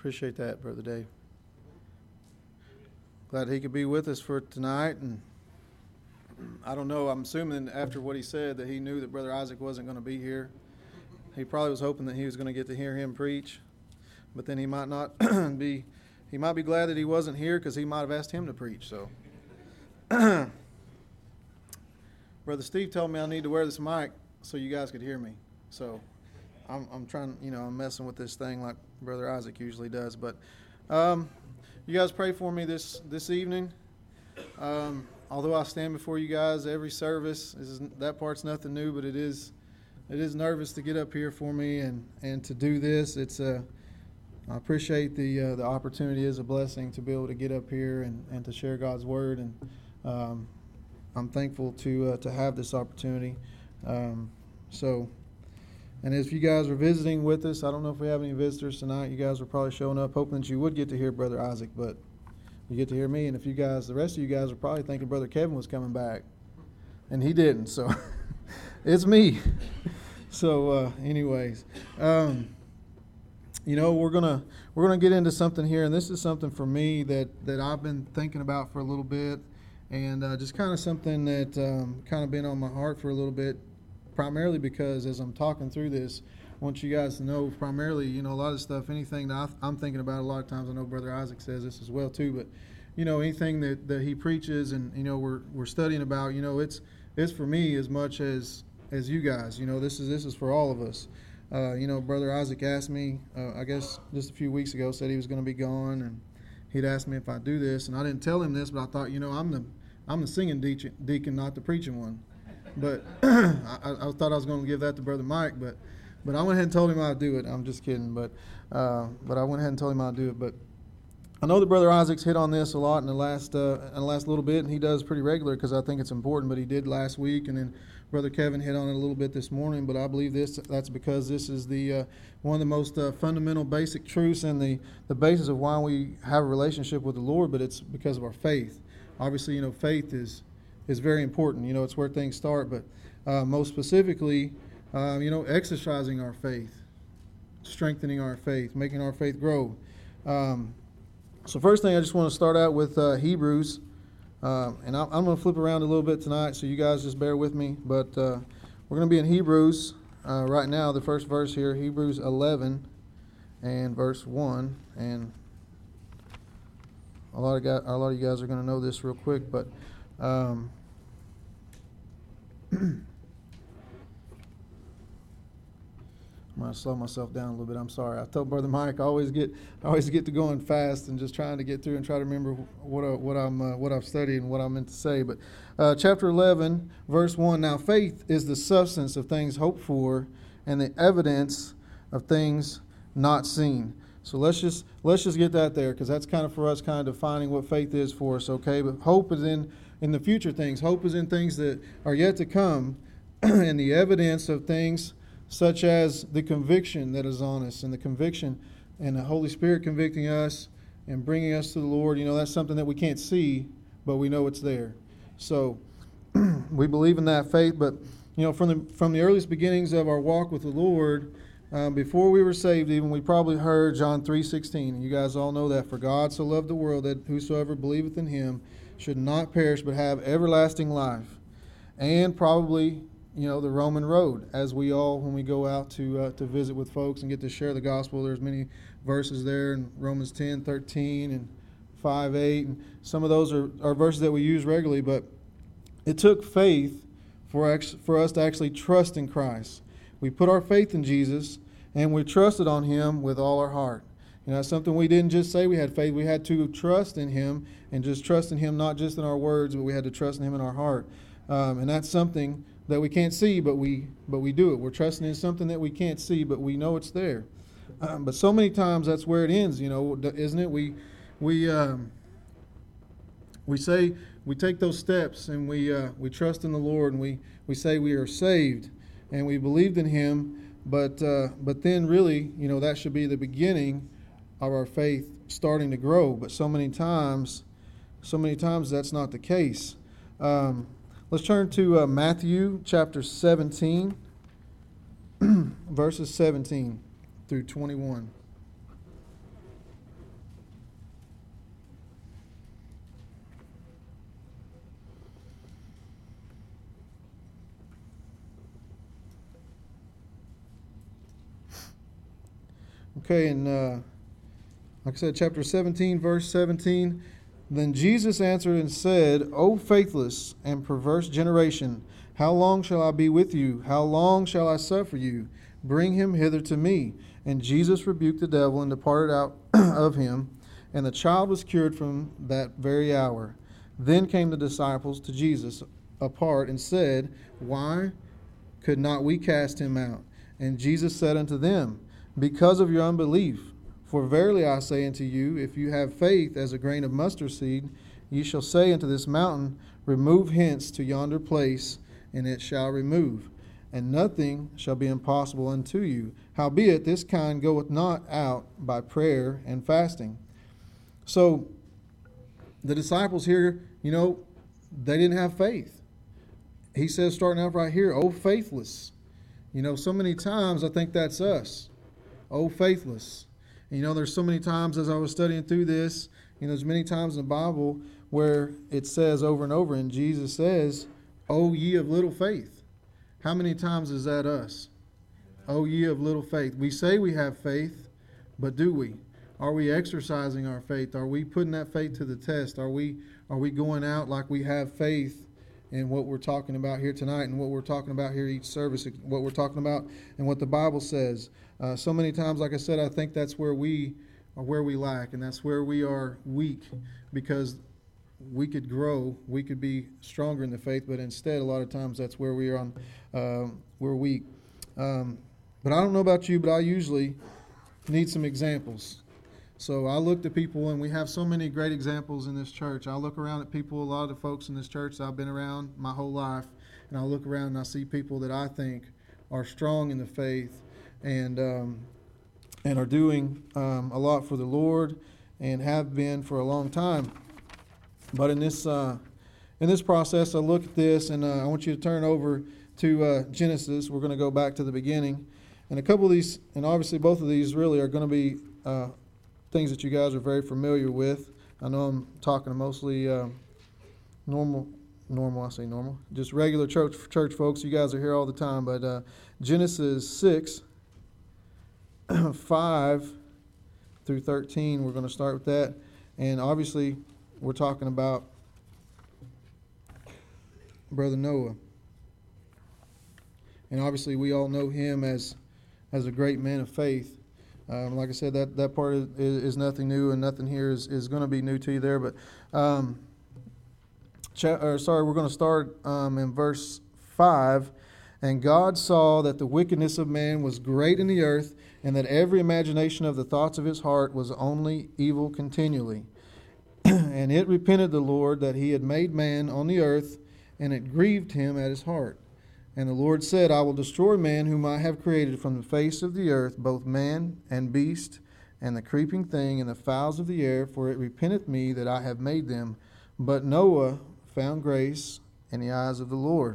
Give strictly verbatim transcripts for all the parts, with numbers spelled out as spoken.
Appreciate that, Brother Dave. Glad he could be with us for tonight. And I don't know, I'm assuming after what he said that he knew that Brother Isaac wasn't going to be here. He probably was hoping that he was going to get to hear him preach. But then he might not be, he might be glad that he wasn't here because he might have asked him to preach. So, Brother Steve told me I need to wear this mic so you guys could hear me. So I'm, I'm trying, you know, I'm messing with this thing like Brother Isaac usually does. But um, you guys pray for me this, this evening. Um, although I stand before you guys every service, this is, that part's nothing new, but it is it is nervous to get up here for me and, and to do this. It's a, I appreciate the uh, the opportunity. It is a blessing to be able to get up here and, and to share God's word. And um, I'm thankful to uh, to have this opportunity. Um, so. And if you guys are visiting with us, I don't know if we have any visitors tonight. You guys are probably showing up hoping that you would get to hear Brother Isaac, but you get to hear me. And if you guys, the rest of you guys are probably thinking Brother Kevin was coming back, and he didn't. So it's me. So, uh, anyways, um, you know, we're gonna we're gonna get into something here, and this is something for me that that I've been thinking about for a little bit, and uh, just kind of something that um, kind of been on my heart for a little bit. Primarily because as I'm talking through this, I want you guys to know primarily, you know, a lot of stuff, anything that I'm thinking about a lot of times, I know Brother Isaac says this as well too, but, you know, anything that, that he preaches and, you know, we're we're studying about, you know, it's it's for me as much as as you guys. You know, this is this is for all of us. Uh, you know, Brother Isaac asked me, uh, I guess just a few weeks ago, said he was going to be gone, and he'd asked me if I'd do this, and I didn't tell him this, but I thought, you know, I'm the I'm the singing deacon, deacon not the preaching one. But I, I thought I was going to give that to Brother Mike, but but I went ahead and told him I'd do it. I'm just kidding, but uh, but I went ahead and told him I'd do it. But I know that Brother Isaac's hit on this a lot in the last uh, in the last little bit, and he does pretty regular because I think it's important. But he did last week, and then Brother Kevin hit on it a little bit this morning. But I believe this that's because this is the uh, one of the most uh, fundamental, basic truths and the the basis of why we have a relationship with the Lord. But it's because of our faith. Obviously, you know, faith is. is very important. You know, it's where things start, but uh, most specifically, uh, you know, exercising our faith, strengthening our faith, making our faith grow. Um, so first thing, I just want to start out with uh, Hebrews, uh, and I'm, I'm going to flip around a little bit tonight, so you guys just bear with me, but uh, we're going to be in Hebrews uh, right now, the first verse here, Hebrews eleven and verse one, and a lot of guys, a lot of you guys are going to know this real quick, but Um, I'm going to slow myself down a little bit. I'm sorry. I told Brother Mike I always get I always get to going fast and just trying to get through and try to remember what I, what I'm uh, what I've studied and what I meant to say. But uh, chapter eleven, verse one. Now faith is the substance of things hoped for, and the evidence of things not seen. So let's just let's just get that there because that's kind of for us, kind of defining what faith is for us. Okay, but hope is in. in the future things. Hope is in things that are yet to come, and the evidence of things such as the conviction that is on us, and the conviction and the Holy Spirit convicting us and bringing us to the Lord. You know, that's something that we can't see, but we know it's there. So we believe in that faith, but, you know, from the from the earliest beginnings of our walk with the Lord, um, before we were saved even, we probably heard John three sixteen. You guys all know that. For God so loved the world that whosoever believeth in him should not perish but have everlasting life. And probably, you know, the Roman road, as we all, when we go out to uh, to visit with folks and get to share the gospel, there's many verses there in Romans ten thirteen and five eight, and some of those are, are verses that we use regularly, but it took faith for, ex- for us to actually trust in Christ. We put our faith in Jesus, and we trusted on him with all our heart. You know, that's something we didn't just say we had faith. We had to trust in him, and just trust in him not just in our words, but we had to trust in him in our heart. Um, and that's something that we can't see, but we but we do it. We're trusting in something that we can't see, but we know it's there. Um, but so many times that's where it ends, you know, isn't it? We we um, we say we take those steps, and we uh, we trust in the Lord, and we, we say we are saved, and we believed in him. But uh, but then really, you know, that should be the beginning of our faith starting to grow. But so many times, so many times that's not the case. Um, let's turn to uh, Matthew chapter seventeen, verses seventeen through twenty-one. Okay, and uh, like I said, chapter seventeen, verse seventeen. Then Jesus answered and said, O faithless and perverse generation, how long shall I be with you? How long shall I suffer you? Bring him hither to me. And Jesus rebuked the devil and departed out of him, and the child was cured from that very hour. Then came the disciples to Jesus apart and said, Why could not we cast him out? And Jesus said unto them, Because of your unbelief. For verily I say unto you, if you have faith as a grain of mustard seed, ye shall say unto this mountain, Remove hence to yonder place, and it shall remove. And nothing shall be impossible unto you. Howbeit this kind goeth not out by prayer and fasting. So the disciples here, you know, they didn't have faith. He says, starting out right here, O faithless. You know, so many times I think that's us. O faithless. And, you know, there's so many times as I was studying through this, you know, there's many times in the Bible where it says over and over, and Jesus says, O ye of little faith. How many times is that us? O ye of little faith. We say we have faith, but do we? Are we exercising our faith? Are we putting that faith to the test? Are we are we going out like we have faith in what we're talking about here tonight and what we're talking about here each service, what we're talking about and what the Bible says? Uh, so many times, like I said, I think that's where we are where we lack, and that's where we are weak, because we could grow, we could be stronger in the faith, but instead, a lot of times, that's where we are on, uh, we're weak. Um, but I don't know about you, but I usually need some examples. So I look to people, and we have so many great examples in this church. I look around at people, a lot of the folks in this church that I've been around my whole life, and I look around and I see people that I think are strong in the faith, and um, and are doing um, a lot for the Lord, and have been for a long time. But in this uh, in this process, I look at this, and uh, I want you to turn over to uh, Genesis. We're going to go back to the beginning, and a couple of these, and obviously both of these really are going to be uh, things that you guys are very familiar with. I know I'm talking to mostly uh, normal. Normal, I say normal, just regular church church folks. You guys are here all the time, but uh, Genesis six. five through thirteen, we're going to start with that. And obviously, we're talking about Brother Noah. And obviously, we all know him as as a great man of faith. Um, like I said, that, that part is, is nothing new, and nothing here is, is going to be new to you there. But, um, cha- or sorry, we're going to start um, in verse five. And God saw that the wickedness of man was great in the earth, and that every imagination of the thoughts of his heart was only evil continually. And it repented the Lord that he had made man on the earth, and it grieved him at his heart. And the Lord said, I will destroy man whom I have created from the face of the earth, both man and beast, and the creeping thing, and the fowls of the air, for it repenteth me that I have made them. But Noah found grace in the eyes of the Lord.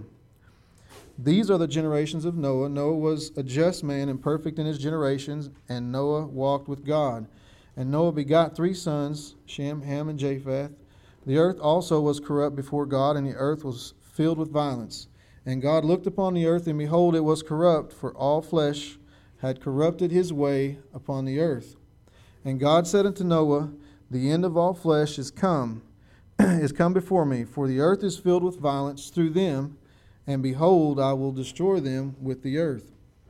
These are the generations of Noah. Noah was a just man and perfect in his generations, and Noah walked with God. And Noah begot three sons, Shem, Ham, and Japheth. The earth also was corrupt before God, and the earth was filled with violence. And God looked upon the earth, and behold, it was corrupt, for all flesh had corrupted his way upon the earth. And God said unto Noah, The end of all flesh is come, is come before me, for the earth is filled with violence through them, and behold, I will destroy them with the earth.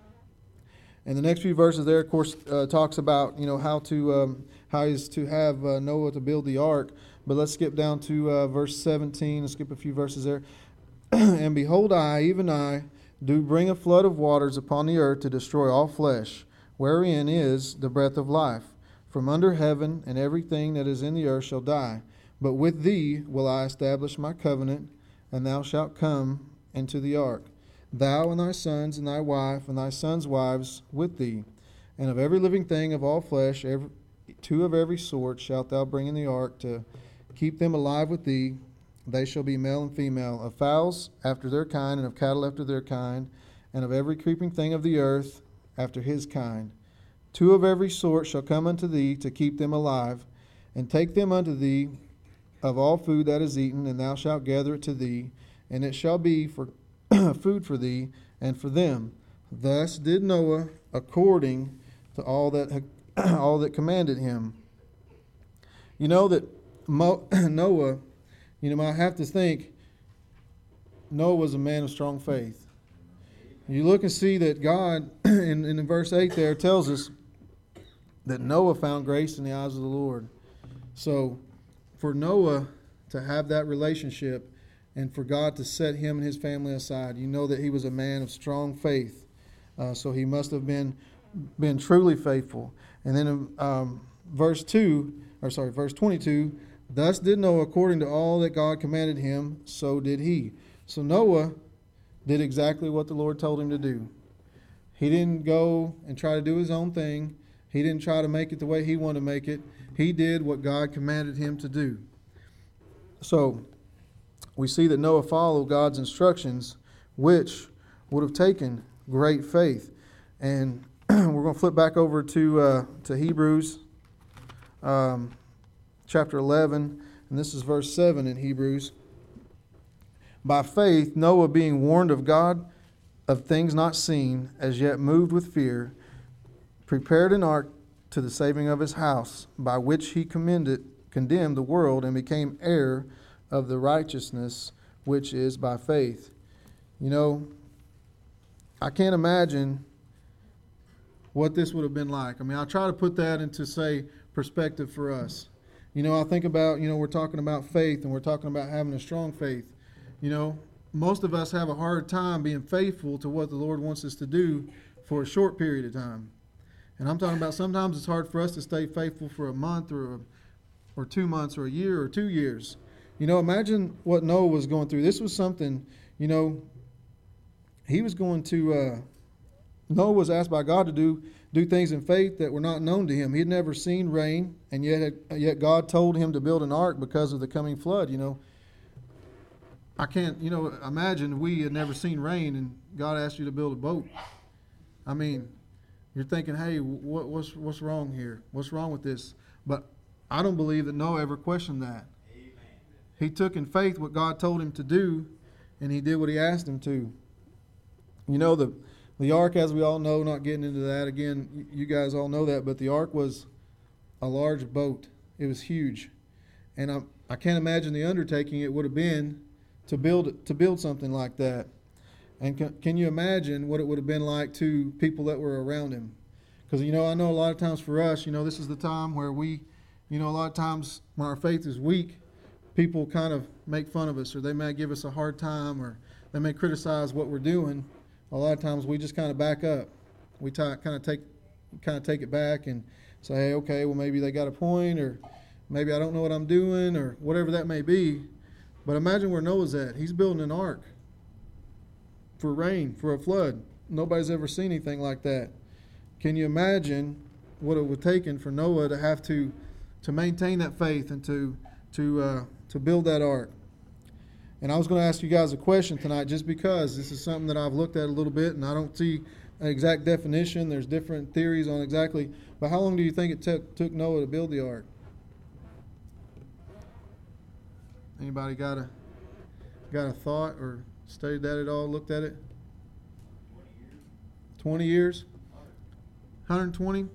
And the next few verses there, of course, uh, talks about, you know, how to um, how he's to have uh, Noah to build the ark. But let's skip down to uh, verse seventeen. Let's skip a few verses there. And behold, I, even I, do bring a flood of waters upon the earth to destroy all flesh, wherein is the breath of life. From under heaven, and everything that is in the earth shall die. But with thee will I establish my covenant, and thou shalt come into the ark, thou and thy sons and thy wife and thy sons' wives with thee. And of every living thing of all flesh, every, two of every sort shalt thou bring in the ark to keep them alive with thee. They shall be male and female, of fowls after their kind, and of cattle after their kind, and of every creeping thing of the earth after his kind. Two of every sort shall come unto thee to keep them alive, and take them unto thee of all food that is eaten, and thou shalt gather it to thee, and it shall be for food for thee and for them. Thus did Noah according to all that all that commanded him. You know that Mo- Noah, you know, I have to think Noah was a man of strong faith. You look and see that God, in, in verse eight there, tells us that Noah found grace in the eyes of the Lord. So for Noah to have that relationship and for God to set him and his family aside, you know that he was a man of strong faith. Uh, so he must have been been truly faithful. And then um, verse two, or sorry, verse twenty-two, thus did Noah according to all that God commanded him, so did he. So Noah did exactly what the Lord told him to do. He didn't go and try to do his own thing. He didn't try to make it the way he wanted to make it. He did what God commanded him to do. So we see that Noah followed God's instructions, which would have taken great faith. And we're going to flip back over to uh, to Hebrews um, chapter eleven, and this is verse seven in Hebrews. By faith, Noah, being warned of God of things not seen, as yet moved with fear, prepared an ark to the saving of his house, by which he commended, condemned the world and became heir of the righteousness which is by faith. You know, I can't imagine what this would have been like. I mean, I'll try to put that into, say, perspective for us. You know, I think about, you know, we're talking about faith and we're talking about having a strong faith. You know, most of us have a hard time being faithful to what the Lord wants us to do for a short period of time. And I'm talking about sometimes it's hard for us to stay faithful for a month or a, or two months or a year or two years. You know, imagine what Noah was going through. This was something, you know, he was going to, uh, Noah was asked by God to do do things in faith that were not known to him. He had never seen rain, and yet yet God told him to build an ark because of the coming flood. You know, I can't, you know, imagine we had never seen rain and God asked you to build a boat. I mean, you're thinking, hey, what, what's what's wrong here? What's wrong with this? But I don't believe that Noah ever questioned that. Amen. He took in faith what God told him to do, and he did what he asked him to. You know, the the ark, as we all know, not getting into that again, you guys all know that, but the ark was a large boat. It was huge, and I I can't imagine the undertaking it would have been to build to build something like that. And can, can you imagine what it would have been like to people that were around him? Because, you know, I know a lot of times for us, you know, this is the time where we, you know, a lot of times when our faith is weak, people kind of make fun of us, or they may give us a hard time, or they may criticize what we're doing. A lot of times we just kind of back up. We t- kind of take kind of take it back and say, hey, okay, well, maybe they got a point, or maybe I don't know what I'm doing, or whatever that may be. But imagine where Noah's at. He's building an ark for rain, for a flood. Nobody's ever seen anything like that. Can you imagine what it would have taken for Noah to have to to maintain that faith and to to uh, to build that ark? And I was going to ask you guys a question tonight, just because this is something that I've looked at a little bit, and I don't see an exact definition. There's different theories on exactly, but how long do you think it took took Noah to build the ark? Anybody got a got a thought or studied that at all, looked at it? twenty years? one hundred twenty?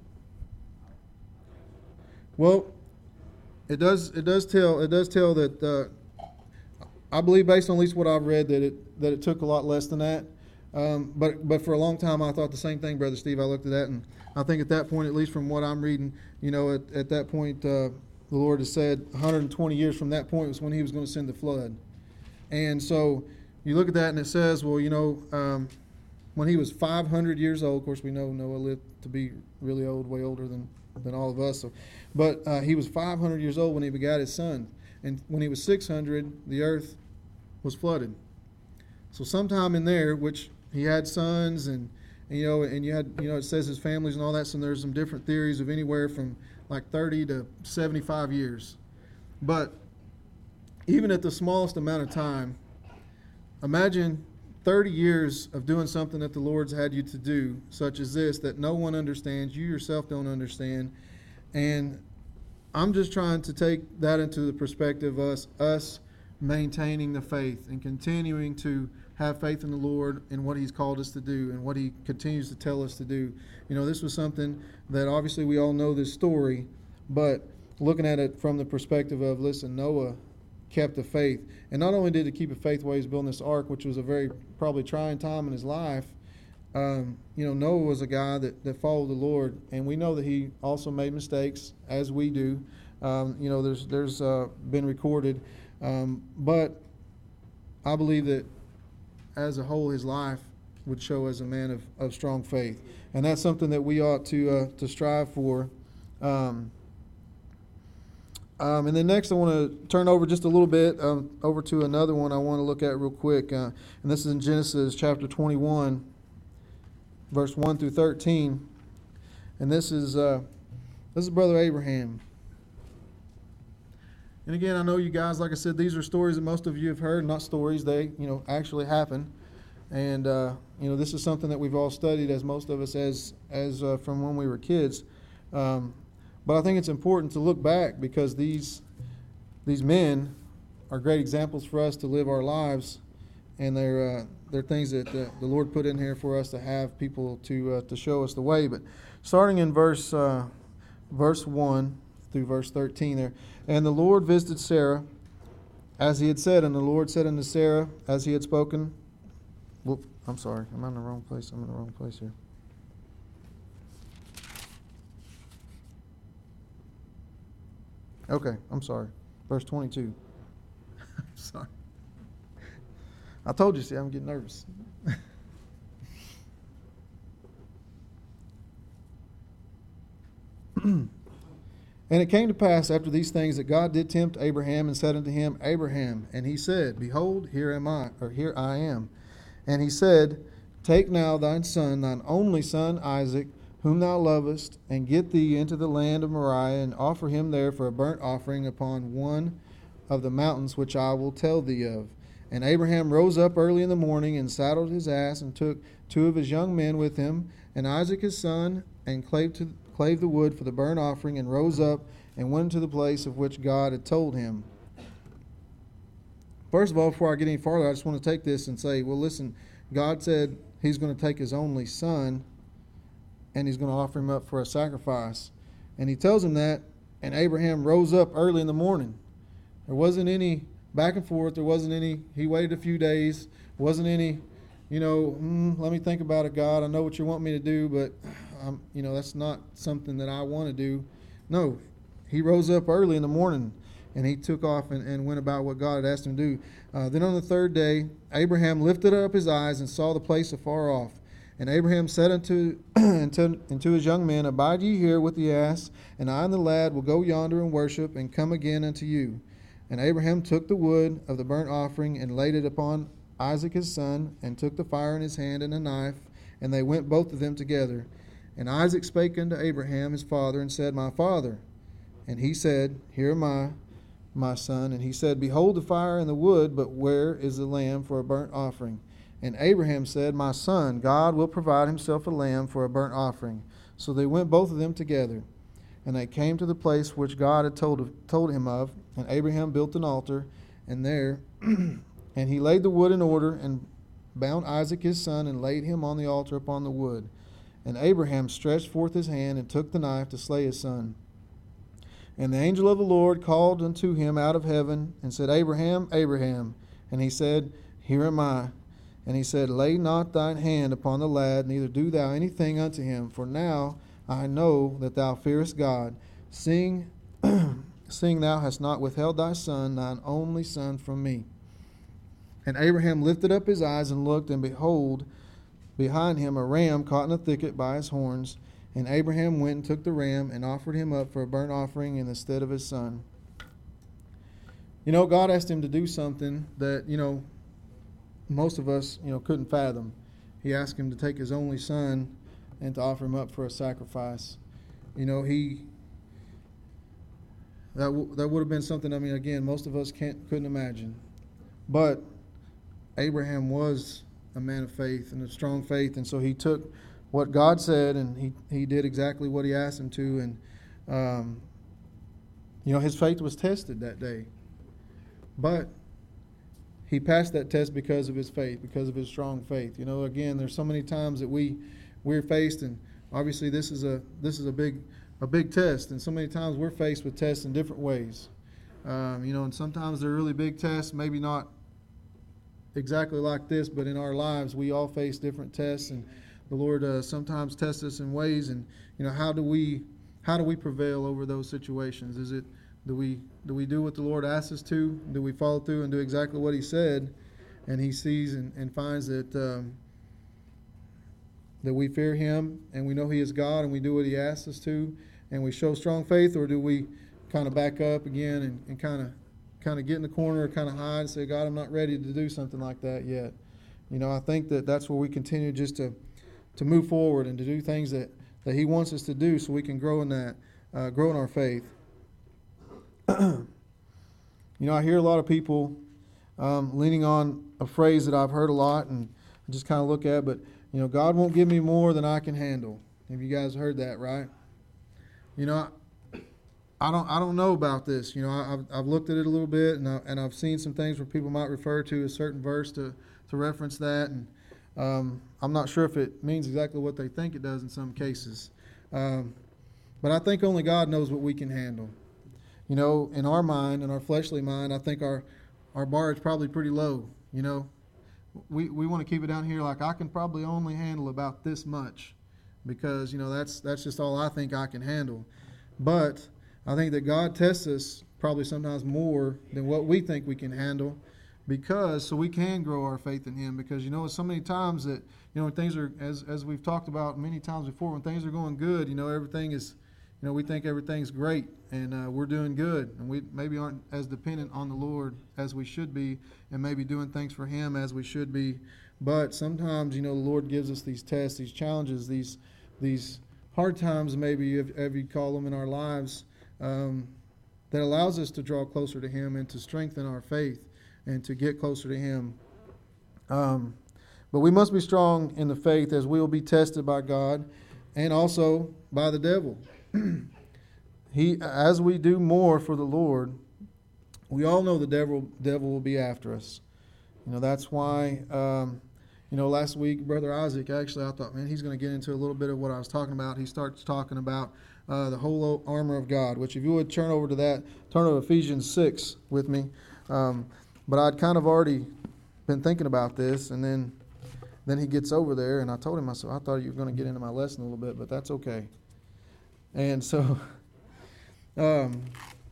Well, it does it does tell it does tell that uh, I believe, based on at least what I've read, that it that it took a lot less than that. Um, but but for a long time I thought the same thing, Brother Steve. I looked at that, and I think at that point, at least from what I'm reading, you know, at, at that point uh, the Lord has said one hundred twenty years from that point was when he was going to send the flood. And so you look at that and it says, well, you know, um, when he was five hundred years old, of course we know Noah lived to be really old, way older than, than all of us. So, but uh, he was five hundred years old when he begat his son. And when he was six hundred, the earth was flooded. So sometime in there, which he had sons and, and you know, and you had, you know, it says his families and all that. So there's some different theories of anywhere from like thirty to seventy-five years. But even at the smallest amount of time, imagine thirty years of doing something that the Lord's had you to do, such as this, that no one understands, you yourself don't understand. And I'm just trying to take that into the perspective of us, us maintaining the faith and continuing to have faith in the Lord and what He's called us to do and what He continues to tell us to do. You know, this was something that obviously we all know this story, but looking at it from the perspective of, listen, Noah kept the faith. And not only did he keep the faith while he was building this ark, which was a very probably trying time in his life, um, you know, Noah was a guy that, that followed the Lord. And we know that he also made mistakes, as we do. Um, you know, there's there's uh, been recorded. Um, but I believe that as a whole, his life would show as a man of, of strong faith. And that's something that we ought to uh, to strive for. Um, um, and then next I want to turn over just a little bit um, over to another one I want to look at real quick. Uh, and this is in Genesis chapter twenty-one, verse one through thirteen. And this is uh, this is Brother Abraham. And again, I know you guys, like I said, these are stories that most of you have heard, not stories, they, you know, actually happen. And, uh, you know, this is something that we've all studied, as most of us, as as uh, from when we were kids. Um, but I think it's important to look back, because these these men are great examples for us to live our lives, and they're uh, they're things that the, the Lord put in here for us to have people to uh, to show us the way. But starting in verse uh, verse one through verse thirteen there. And the Lord visited Sarah as he had said, and the Lord said unto Sarah as he had spoken. Whoop, I'm sorry, I'm in the wrong place. I'm in the wrong place here. Okay, I'm sorry. Verse twenty-two. I'm sorry. I told you, see, I'm getting nervous. And it came to pass after these things that God did tempt Abraham and said unto him, Abraham. And he said, Behold, here am I, or here I am. And he said, Take now thine son, thine only son Isaac, whom thou lovest, and get thee into the land of Moriah, and offer him there for a burnt offering upon one of the mountains which I will tell thee of. And Abraham rose up early in the morning, and saddled his ass, and took two of his young men with him, and Isaac his son, and clave to clave the wood for the burnt offering, and rose up and went to the place of which God had told him. First of all, before I get any farther, I just want to take this and say, well, listen, God said He's going to take His only son and He's going to offer him up for a sacrifice. And He tells him that, and Abraham rose up early in the morning. There wasn't any back and forth. There wasn't any, he waited a few days. Wasn't any, you know, mm, let me think about it, God. I know what you want me to do, but I'm, you know, that's not something that I want to do. No, he rose up early in the morning, and he took off and, and went about what God had asked him to do. Uh, then on the third day, Abraham lifted up his eyes and saw the place afar off. And Abraham said unto, unto, unto his young men, Abide ye here with the ass, and I and the lad will go yonder and worship, and come again unto you. And Abraham took the wood of the burnt offering, and laid it upon Isaac his son, and took the fire in his hand and a knife, and they went both of them together. And Isaac spake unto Abraham his father, and said, My father. And he said, Here am I, my son. And he said, Behold the fire and the wood, but where is the lamb for a burnt offering? And Abraham said, My son, God will provide himself a lamb for a burnt offering. So they went both of them together. And they came to the place which God had told, told him of. And Abraham built an altar, and there, and he laid the wood in order, and bound Isaac his son, and laid him on the altar upon the wood. And Abraham stretched forth his hand, and took the knife to slay his son. And the angel of the Lord called unto him out of heaven, and said, Abraham, Abraham. And he said, Here am I. And he said, Lay not thine hand upon the lad, neither do thou anything unto him. For now I know that thou fearest God, seeing, seeing thou hast not withheld thy son, thine only son, from me. And Abraham lifted up his eyes and looked, and behold, behind him a ram caught in a thicket by his horns. And Abraham went and took the ram and offered him up for a burnt offering in the stead of his son. You know, God asked him to do something that, you know, most of us, you know, couldn't fathom. He asked him to take his only son and to offer him up for a sacrifice. You know, he that w- that would have been something. I mean, again, most of us can't couldn't imagine. But Abraham was a man of faith and a strong faith, and so he took what God said, and he, he did exactly what he asked him to. And, um, you know, his faith was tested that day. But he passed that test because of his faith, because of his strong faith. You know, again, there's so many times that we we're faced, and obviously this is a this is a big a big test, and so many times we're faced with tests in different ways. Um, you know, and sometimes they're really big tests, maybe not exactly like this, but in our lives we all face different tests, and the Lord uh, sometimes tests us in ways. And you know, how do we how do we prevail over those situations? Is it do we do we do what the Lord asks us to? Do we follow through and do exactly what He said? And He sees and, and finds that um, that we fear Him and we know He is God and we do what He asks us to, and we show strong faith, or do we kind of back up again and, and kind of kind of get in the corner, kind of hide and say, God, I'm not ready to do something like that yet. You know, I think that that's where we continue just to to move forward and to do things that, that He wants us to do, so we can grow in that, uh, grow in our faith. You know, I hear a lot of people um, leaning on a phrase that I've heard a lot and I just kind of look at, but, you know, God won't give me more than I can handle. Have you guys heard that, right? You know, I, I don't I don't know about this. You know, I, I've, I've looked at it a little bit, and, I, and I've seen some things where people might refer to a certain verse to, to reference that, and um, I'm not sure if it means exactly what they think it does in some cases. Um, but I think only God knows what we can handle. You know, in our mind, in our fleshly mind, I think our, our bar is probably pretty low. You know, we, we want to keep it down here like I can probably only handle about this much, because, you know, that's that's just all I think I can handle. But I think that God tests us probably sometimes more than what we think we can handle, because so we can grow our faith in Him. Because, you know, so many times that, you know, when things are, as as we've talked about many times before, when things are going good, you know, everything is, you know, we think everything's great and uh, we're doing good, and we maybe aren't as dependent on the Lord as we should be, and maybe doing things for Him as we should be. But sometimes, you know, the Lord gives us these tests, these challenges, these these hard times, maybe if, if you call them, in our lives, um, that allows us to draw closer to Him and to strengthen our faith and to get closer to Him. Um, but we must be strong in the faith, as we will be tested by God and also by the devil. He, as we do more for the Lord, we all know the devil devil will be after us. You know, that's why, um, you know, last week, Brother Isaac, actually, I thought, man, he's going to get into a little bit of what I was talking about. He starts talking about uh, the whole armor of God, which if you would turn over to that, turn to Ephesians six with me. Um, but I'd kind of already been thinking about this, and then then he gets over there, and I told him, I said, I thought you were going to get into my lesson a little bit, but that's okay. And so, um,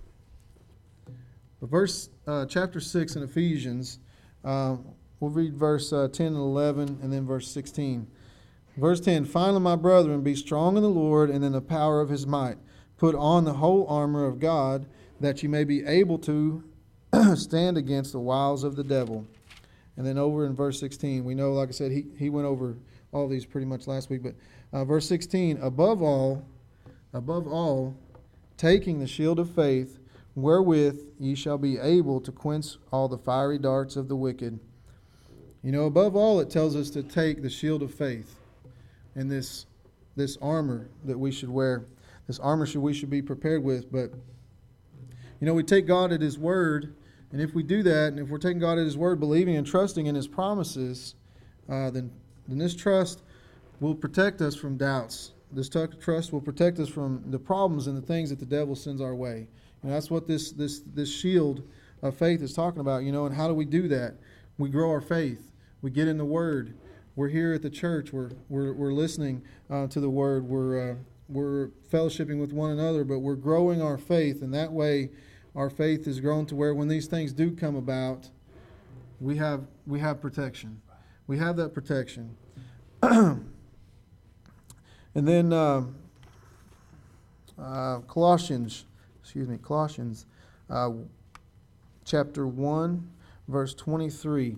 verse uh, chapter six in Ephesians, uh, we'll read verse uh, ten and eleven, and then verse sixteen. Verse ten, finally, my brethren, be strong in the Lord and in the power of His might. Put on the whole armor of God, that you may be able to stand against the wiles of the devil. And then over in verse sixteen, we know, like I said, he, he went over all these pretty much last week, but uh, verse sixteen, above all, above all, taking the shield of faith, wherewith ye shall be able to quench all the fiery darts of the wicked. You know, above all, it tells us to take the shield of faith and this this armor that we should wear. This armor should we should be prepared with. But, you know, we take God at His word, and if we do that, and if we're taking God at His word, believing and trusting in His promises, uh, then, then this trust will protect us from doubts. This trust will protect us from the problems and the things that the devil sends our way. And that's what this this this shield of faith is talking about, you know. And how do we do that? We grow our faith. We get in the Word. We're here at the church. We're we're we're listening uh, to the Word. We're uh, we're fellowshipping with one another, but we're growing our faith, and that way, our faith is grown to where when these things do come about, we have we have protection. We have that protection. And then uh, uh, Colossians, excuse me, Colossians, uh, chapter one, verse twenty-three.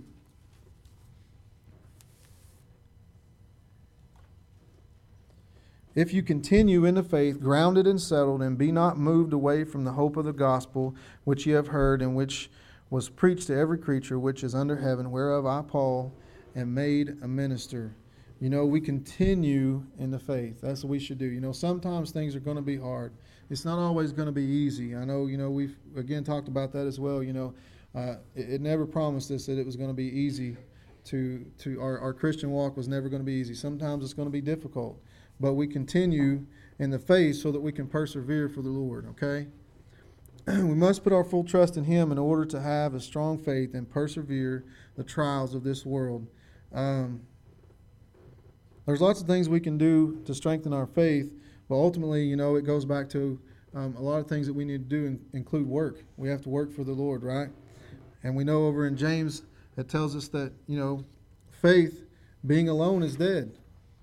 If you continue in the faith, grounded and settled, and be not moved away from the hope of the gospel, which ye have heard, and which was preached to every creature which is under heaven, whereof I, Paul, am made a minister. You know, we continue in the faith. That's what we should do. You know, sometimes things are going to be hard. It's not always going to be easy. I know, you know, we've, again, talked about that as well. You know, Uh, it, it never promised us that it was going to be easy. To to our, our Christian walk was never going to be easy. Sometimes it's going to be difficult, but we continue in the faith so that we can persevere for the Lord. Okay. We must put our full trust in Him in order to have a strong faith and persevere the trials of this world. Um, there's lots of things we can do to strengthen our faith, but ultimately, you know, it goes back to um, a lot of things that we need to do in, include work. We have to work for the Lord, right? And we know over in James, it tells us that, you know, faith being alone is dead.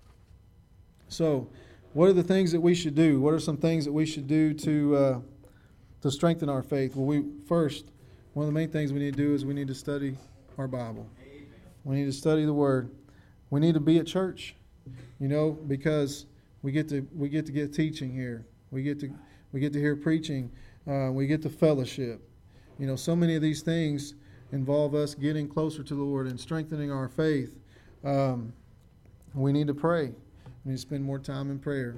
So, what are the things that we should do? What are some things that we should do to uh, to strengthen our faith? Well, we first, one of the main things we need to do is we need to study our Bible. We need to study the Word. We need to be at church, you know, because we get to we get to get teaching here. We get to we get to hear preaching. Uh, we get to fellowship. You know, so many of these things involve us getting closer to the Lord and strengthening our faith. Um, we need to pray. We need to spend more time in prayer.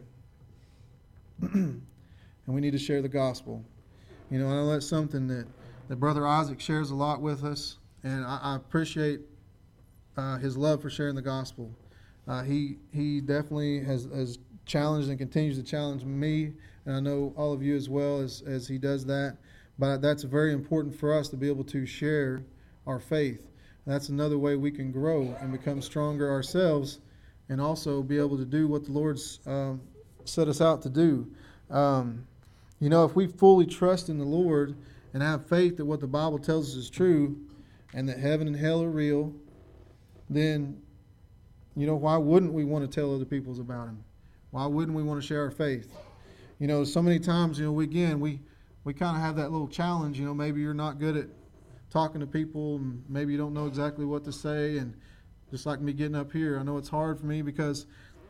And we need to share the gospel. You know, I know that's something that, that Brother Isaac shares a lot with us, and I, I appreciate uh, his love for sharing the gospel. Uh, he he definitely has, has challenged and continues to challenge me, and I know all of you as well as, as he does that. But that's very important for us to be able to share our faith. That's another way we can grow and become stronger ourselves, and also be able to do what the Lord's um, set us out to do. Um, you know, if we fully trust in the Lord and have faith that what the Bible tells us is true and that heaven and hell are real, then, you know, why wouldn't we want to tell other people about Him? Why wouldn't we want to share our faith? You know, so many times, you know, we, again, we, we kind of have that little challenge. You know, maybe you're not good at talking to people, and maybe you don't know exactly what to say, and just like me getting up here, I know it's hard for me because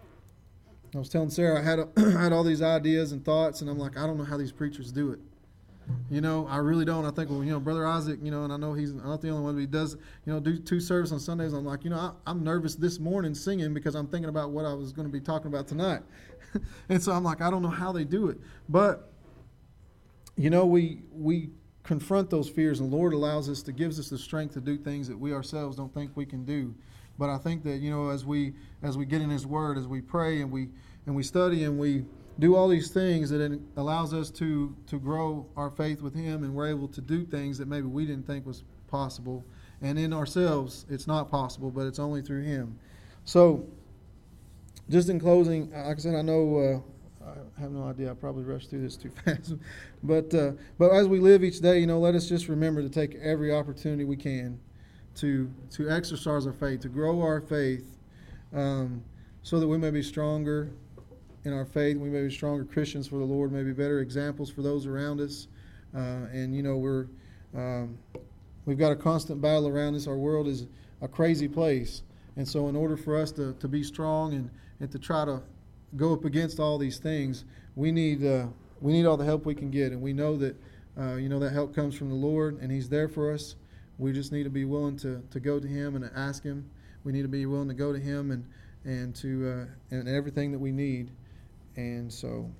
I was telling Sarah I had a, I had all these ideas and thoughts, and I'm like, I don't know how these preachers do it. You know, I really don't. I think, well, you know, Brother Isaac, you know, and I know he's not the only one, but he does, you know, do two services on Sundays. I'm like, you know, I, I'm nervous this morning singing because I'm thinking about what I was going to be talking about tonight. And so I'm like, I don't know how they do it. But, you know, we we confront those fears, and the Lord allows us to, gives us the strength to do things that we ourselves don't think we can do. But I think that, you know, as we as we get in His Word, as we pray and we and we study and we do all these things, that it allows us to to grow our faith with Him, and we're able to do things that maybe we didn't think was possible. And in ourselves, it's not possible, but it's only through Him. So, just in closing, like I said, I know uh, I have no idea. I probably rushed through this too fast. But uh, but as we live each day, you know, let us just remember to take every opportunity we can to to exercise our faith, to grow our faith, um, so that we may be stronger in our faith. We may be stronger Christians for the Lord, maybe better examples for those around us. Uh, and you know, we're um, we've got a constant battle around us. Our world is a crazy place, and so in order for us to, to be strong and, and to try to go up against all these things, we need uh, we need all the help we can get. And we know that uh, you know that help comes from the Lord, and He's there for us. We just need to be willing to, to go to Him and to ask Him. We need to be willing to go to Him and and to uh, and everything that we need. And so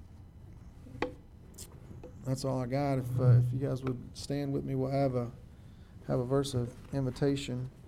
that's all I got. If uh, if you guys would stand with me, we'll have a have a verse of invitation.